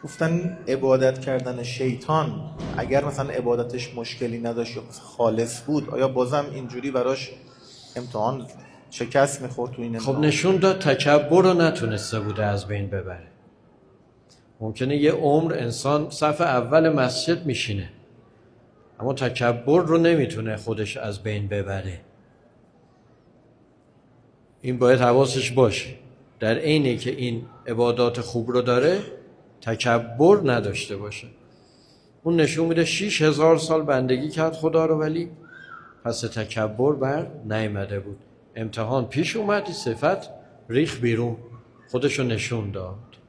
گفتن عبادت کردن شیطان اگر مثلا عبادتش مشکلی نداشت یا خالص بود، آیا بازم اینجوری براش امتحان شکست میخورد تو این امتحان؟ خب نشون داد تکبر رو نتونسته بوده از بین ببره. ممکنه یه عمر انسان صف اول مسجد میشینه اما تکبر رو نمیتونه خودش از بین ببره. این باید حواسش باشه در عینی که این عبادات خوب رو داره تکبر نداشته باشه. اون نشون میده 6000 سال بندگی کرد خدا رو ولی پس تکبر بر نیامده بود. امتحان پیش اومد، صفت ریخ بیرون، خودشو نشون داد.